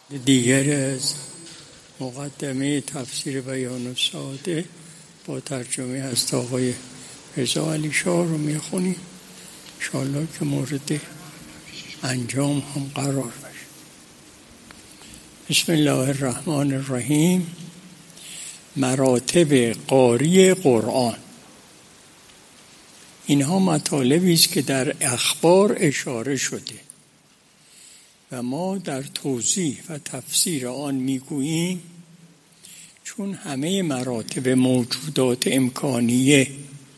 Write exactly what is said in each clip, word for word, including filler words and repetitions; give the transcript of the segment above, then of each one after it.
دیگر از مقدمه تفسیر بیان الساده با ترجمه از آقای رضا علی شاه رو میخونیم، انشاءالله که مورد انجام هم قرار بشه. بسم الله الرحمن الرحیم. مراتب قاری قرآن. اینها مطالبی است که در اخبار اشاره شده و ما در توضیح و تفسیر آن میگوییم چون همه مراتب موجودات امکانیه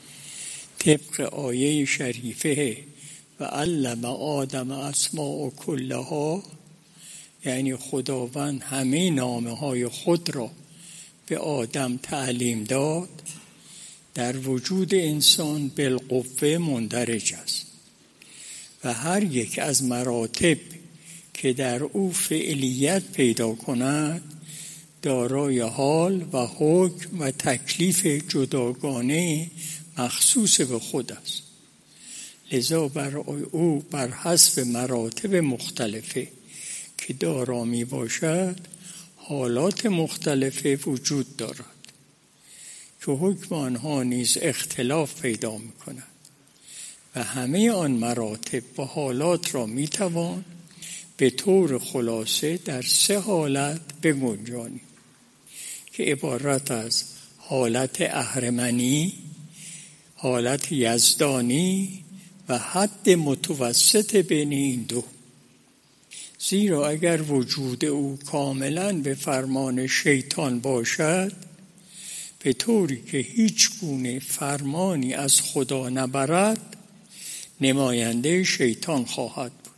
طبق آیه شریفه و علم آدم اسماء کلها، یعنی خداوند همه نامه های خود را به آدم تعلیم داد، در وجود انسان بالقوه مندرج است و هر یک از مراتب که در او فعلیت پیدا کند دارای حال و حکم و تکلیف جداگانه مخصوص به خود است. لذا بر او بر حسب مراتب مختلفه که دارا می باشد حالات مختلفه وجود دارد که حکم آنها نیز اختلاف پیدا می کند و همه آن مراتب و حالات را می توان به طور خلاصه در سه حالت بگنجانیم که عبارت از حالت اهرمنی، حالت یزدانی و حد متوسط بین این دو. زیرا اگر وجود او کاملا به فرمان شیطان باشد به طوری که هیچ گونه فرمانی از خدا نبرد نماینده شیطان خواهد بود.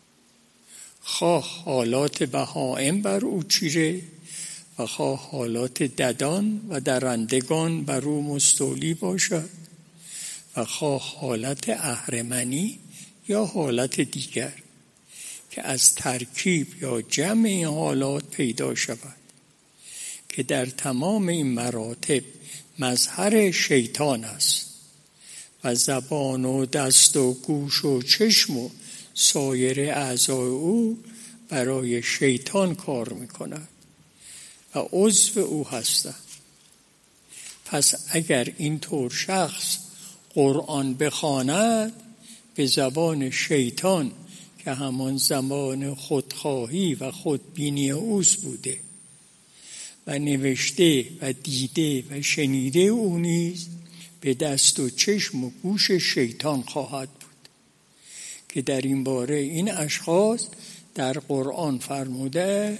خواه حالات بهائم بر او چیره و خواه حالات ددان و درندگان بر او مستولی باشد و خواه حالت اهرمنی یا حالت دیگر که از ترکیب یا جمع این حالات پیدا شود که در تمام این مراتب مظهر شیطان است و زبان و دست و گوش و چشم و سایر اعضای او برای شیطان کار میکند و عضو او هستند. پس اگر اینطور شخص قرآن بخواند به زبان شیطان که همان زمان خودخواهی و خودبینی اوست بوده و نوشته و دیده و شنیده او نیز به دست و چشم و گوش شیطان خواهد بود که در این باره این اشخاص در قرآن فرموده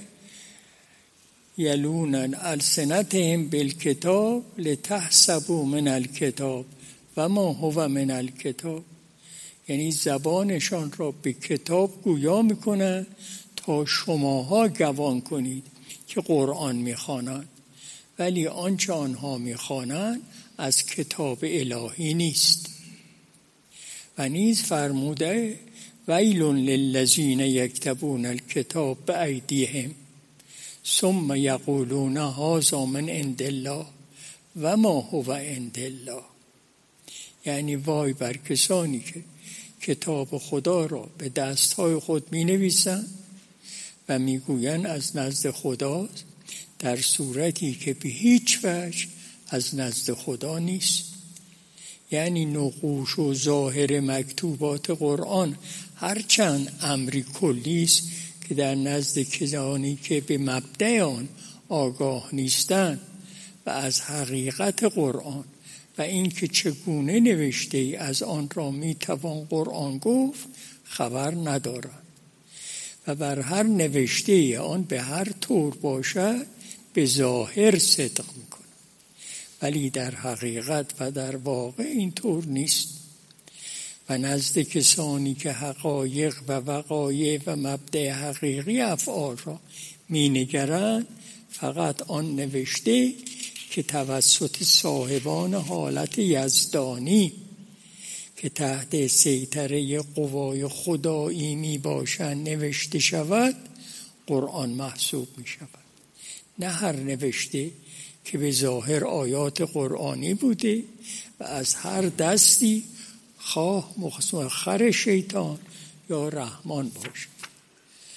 یلونن السنتهم بالکتاب لتحسبوا من الکتاب و ما هو من الکتاب، یعنی زبانشان را به کتاب گویا میکنند تا شماها گوان کنید که قرآن میخوانند، ولی آنچه آنها میخوانند از کتاب الهی نیست. و نیز فرموده ویل للذین یکتبون الکتاب بایدیهم ثم یقولون هذا من عند الله و ما هو عند الله، یعنی وای بر کسانی که کتاب خدا را به دستهای خود می نویسند و می گویند از نزد خداست، در صورتی که به هیچ وجه از نزد خدا نیست. یعنی نقوش و ظاهر مکتوبات قرآن هرچند امری کلی است که در نزد کسانی که به مبدأ آن آگاه نیستند و از حقیقت قرآن و اینکه چگونه نوشته ای از آن را می توان قرآن گفت خبر ندارند و بر هر نوشته ای آن به هر طور باشد به ظاهر صدق می کند، ولی در حقیقت و در واقع این طور نیست. و نزد کسانی که حقایق و وقایع و مبدأ حقیقی افعال را می نگرند فقط آن نوشته که توسط صاحبان حالت یزدانی که تحت سیطره قوای خدایی می باشند نوشته شود قرآن محسوب می شود، نه هر نوشته که به ظاهر آیات قرآنی بوده و از هر دستی خواه مسخر شیطان یا رحمان باشد.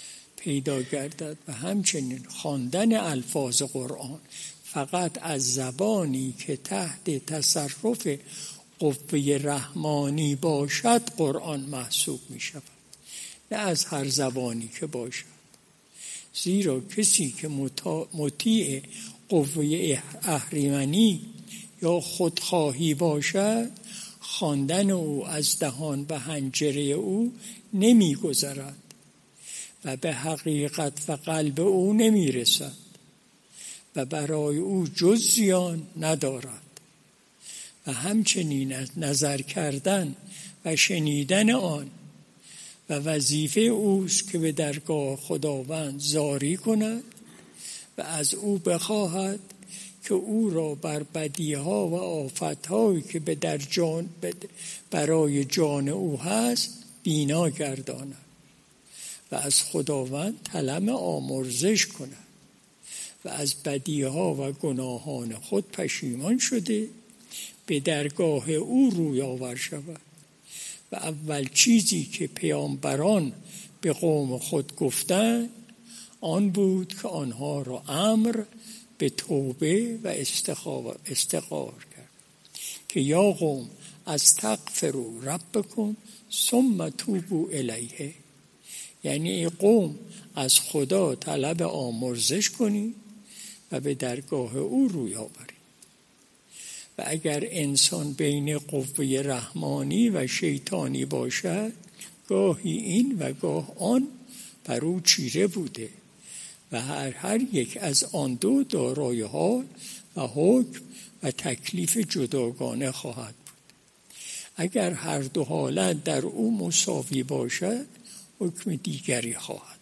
پیدا گردد و همچنین خواندن الفاظ قرآن فقط از زبانی که تحت تصرف قوه رحمانی باشد قرآن محسوب می شود، نه از هر زبانی که باشد. زیرا کسی که مطیع قوه اهریمنی یا خودخواهی باشد، خواندن او از دهان و حنجره او نمی گذرد و به حقیقت و قلب او نمی رسد و برای او جز زیان ندارد. و همچنین از نظر کردن و شنیدن آن و وظیفه اوست که به درگاه خداوند زاری کند و از او بخواهد که او را بر بدیها و آفتهایی که به در جان برای جان او هست بینا گرداند و از خداوند طلب آمرزش کند و از بدیها و گناهان خود پشیمان شده به درگاه او روی آور شود. و اول چیزی که پیامبران به قوم خود گفتند آن بود که آنها را امر به توبه و استغفار کرد که یا قوم استغفروا ربکم ثم توبوا الیه، یعنی ای قوم از خدا طلب آمرزش کنید و به درگاه او روی آورید. و اگر انسان بین قوه رحمانی و شیطانی باشد، گاهی این و گاه آن بر او چیره بوده و هر هر یک از آن دو دارای حال و حکم و تکلیف جداگانه خواهد بود. اگر هر دو حالت در او مساوی باشد، حکم دیگری خواهد.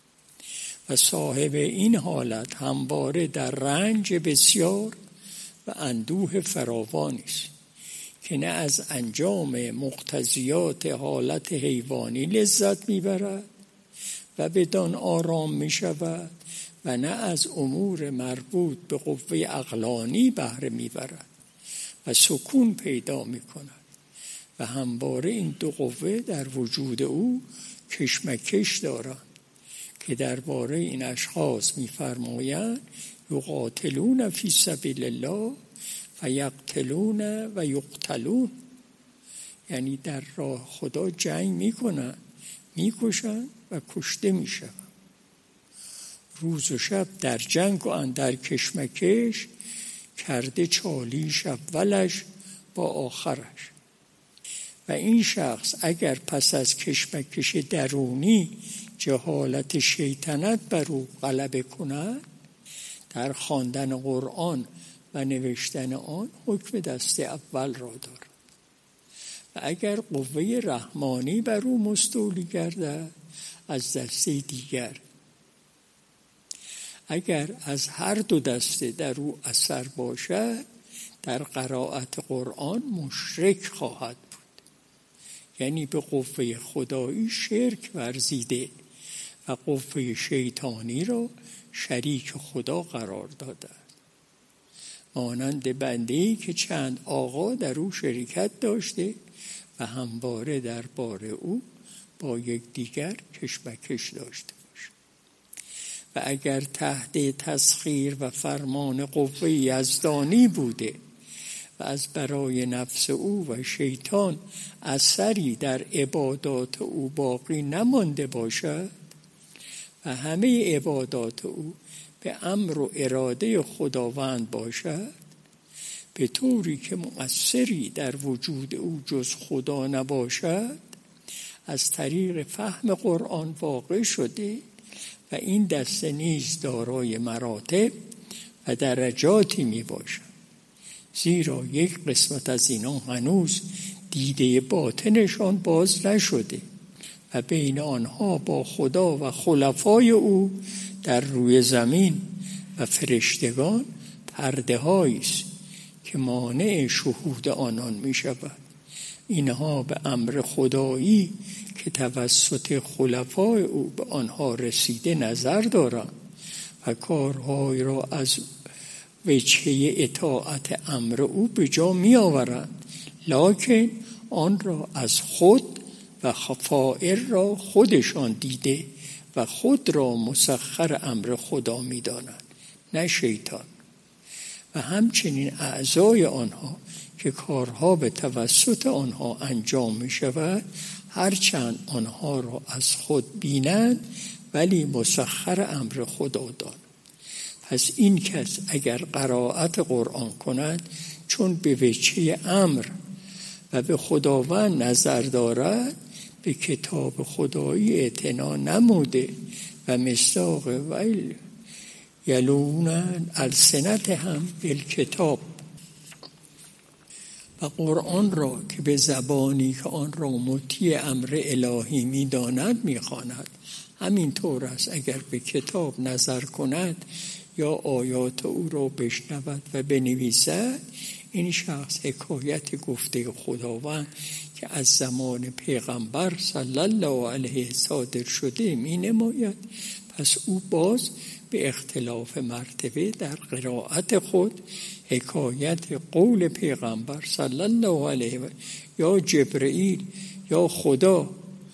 و صاحب این حالت همواره در رنج بسیار و اندوه فراوانی است که نه از انجام مقتضیات حالت حیوانی لذت میبرد و بدان آرام میشود و نه از امور مربوط به قوه عقلانی بهره میبرد و سکون پیدا میکند. و همواره این دو قوه در وجود او کشمکش دارند که درباره این اشخاص می‌فرمایند یقاتلون فی سبیل الله و یقتلون و یقتلون، یعنی در راه خدا جنگ میکنن، میکشن و کشته میشن. روز و شب در جنگ و اندر کشمکش کرده چالیش اولش با آخرش. و این شخص اگر پس از کشمکش درونی جهالت شیطنت بر او غلبه کند، در خواندن قرآن و نوشتن آن حکم دست اول را دارد. و اگر قوه رحمانی بر او مستولی گردد، از دسته دیگر. اگر از هر دو دسته در او اثر باشد، در قرائت قرآن مشرک خواهد بود، یعنی به قوه خدایی شرک ورزیده و قوه شیطانی را شریک خدا قرار داده، مانند بنده‌ای که چند آقا در او شرکت داشته و همواره درباره او با یکدیگر کشمکش داشته باشه. و اگر تحت تسخیر و فرمان قوه یزدانی بوده و از برای نفس او و شیطان اثری در عبادات او باقی نمانده باشد و همه عبادات او به امر و اراده خداوند باشد، به طوری که مؤثری در وجود او جز خدا نباشد، از طریق فهم قرآن واقع شده و این دسته نیز دارای مراتب و درجاتی می باشد. زیرا یک قسمت از اینا هنوز دیده باطنشان باز نشده و بین آنها با خدا و خلفای او در روی زمین و فرشتگان پرده هایی است که مانع شهود آنان می شود. اینها به امر خدایی که توسط خلفای او به آنها رسیده نظر دارند و کارهای را از وجهه اطاعت امر او به جا می آورند، لکن آن را از خود و خفائر را خودشان دیده و خود را مسخر امر خدا می دانند، نه شیطان. و همچنین اعضای آنها که کارها به توسط آنها انجام می شود، هرچند آنها را از خود بینند ولی مسخر امر خدا دانند. پس این کس اگر قرائت قرآن کند چون به وجه امر و به خداوند نظر دارد، به کتاب خدایی اعتنا نموده و مصداق ویل یلونن السنتهم بالکتاب و قرآن را که به زبانی که آن را مطیع امر الهی می داند می خواند. همین طور است اگر به کتاب نظر کند یا آیات او را بشنود و بنویسد، این شخص حکایت گفته خداوند که از زمان پیغمبر صلی الله علیه صادر شده می نماید. پس او باز به اختلاف مرتبه در قرائت خود حکایت قول پیغمبر صلی الله علیه و یا جبرئیل یا خدا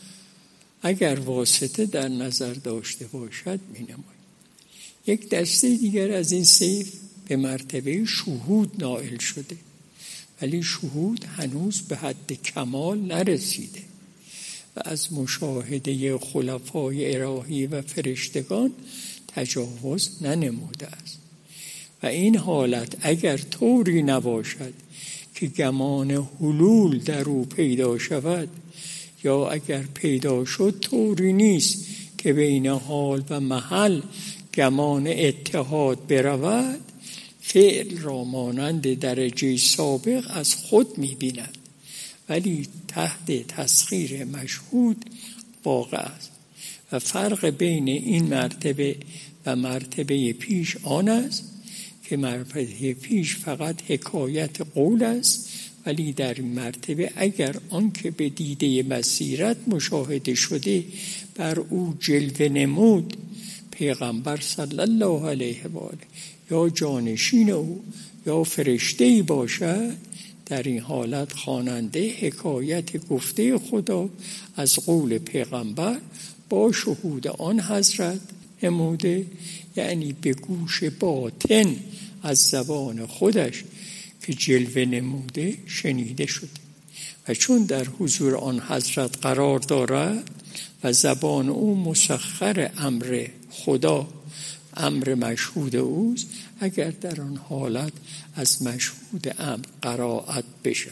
اگر واسطه در نظر داشته باشد می نماید. یک دسته دیگر از این صنف به مرتبه شهود نائل شده، ولی شهود هنوز به حد کمال نرسیده و از مشاهده خلفای الهی و فرشتگان تجاوز ننموده است. و این حالت اگر طوری نباشد که گمان حلول در او پیدا شود، یا اگر پیدا شد طوری نیست که بین حال و محل گمان اتحاد برود، فعل را مانند درجه سابق از خود می‌بیند ولی تحت تسخیر مشهود واقع است. و فرق بین این مرتبه و مرتبه پیش آن است که مرتبه پیش فقط حکایت قول است، ولی در این مرتبه اگر آنکه به دیده بصیرت مشاهده شده بر او جلوه نمود، پیغمبر صلی الله علیه و آله یا جانشین او یا فرشته‌ای باشد، در این حالت خواننده حکایت گفته خدا از قول پیغمبر با شهود آن حضرت نموده، یعنی به گوش باطن از زبان خودش که جلوه نموده شنیده شده. و چون در حضور آن حضرت قرار دارد و زبان او مسخر امر خدا، امر مشهود اوست، اگر در آن حالت از مشهود امر قرائت بشود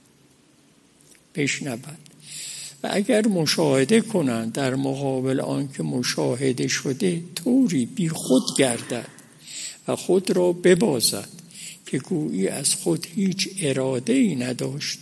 بشنود و اگر مشاهده کنند در مقابل آن که مشاهده شده طوری بی خود گردد و خود را ببازد که گویی از خود هیچ اراده‌ای نداشت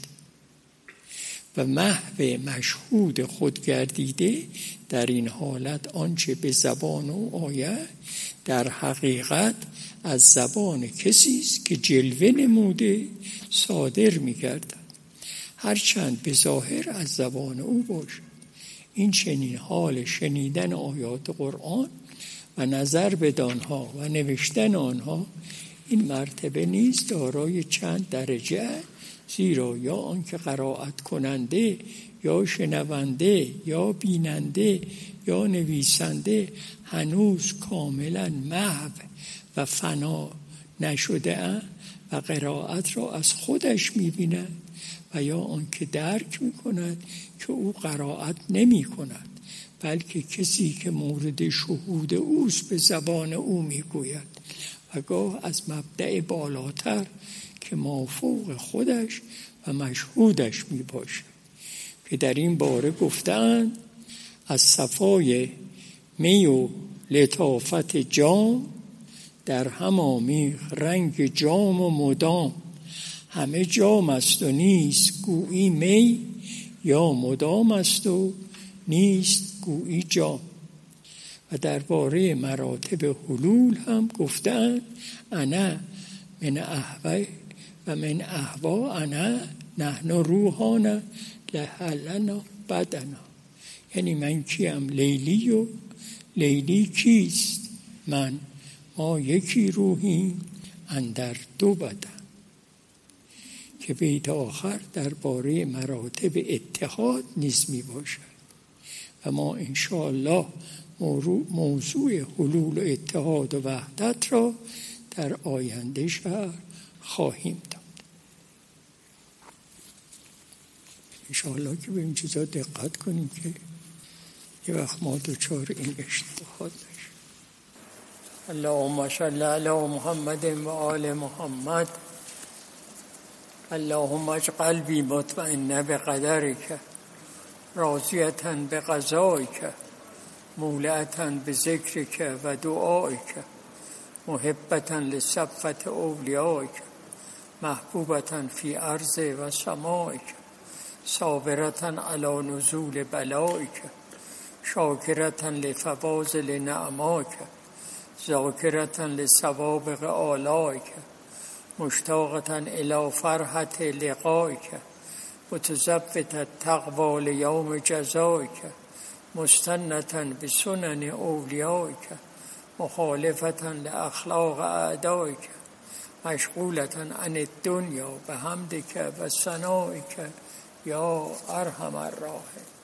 و محو مشهود خود گردیده، در این حالت آنچه به زبان او آید در حقیقت از زبان کسی است که جلوه نموده صادر می‌گردد، هرچند به ظاهر از زبان او باشد. این چنین حال شنیدن آیات قرآن و نظر بدانها و نوشتن آنها، این مرتبه نیز دارای چند درجه، زیرا یا آنکه قرائت کننده یا شنونده یا بیننده یا نویسنده هنوز کاملا محو و فنا نشده اند و قرائت را از خودش می‌بیند، و یا آنکه درک می‌کند که او قرائت نمی‌کند بلکه کسی که مورد شهود اوست به زبان او میگوید و گاه از مبدأ بالاتر که مافوق خودش و مشهودش می باشد، که در این باره گفتند از صفای می و لطافت جام در هم آمیخت رنگ جام و مدام، همه جام است و نیست گویی می، یا مدام است و نیست گویی جام. و درباره مراتب حلول هم گفتند انا من احوی و من احوا انا نحن روحانا لحلنا بدنا، یعنی من کیم؟ لیلی و لیلی کیست؟ من. ما یکی روحیم اندر دو بدن. که بیت آخر درباره مراتب اتحاد نیز می باشد و ما انشاءالله موضوع حلول و اتحاد و وحدت را در آینده شهر خواهیم داد. انشاءالله که به این چیزا دقت کنیم که یه وقت ما دوچار این اشتباهات نشیم. اللهم صل علی محمد و آل محمد. اللهم اجعل قلبی مطمئن بقدرک راضیة بقضایک مولعة بذکرک و دعایک محبة لصفوة اولیایک محبوبة فی ارض و سمایک صابرة علی نزول بلایک شاکرة لفواضل نعمایک ذاکرة لسوابق آلایک مشتاقة الی فرحة لقایک متزبطة التقوی لیوم جزایک مستنة بسنن اولیایک مخالفة لاخلاق اعدایک مشغولة عن الدنیا بحمدک و ثنایک یا ارحم الراحمین.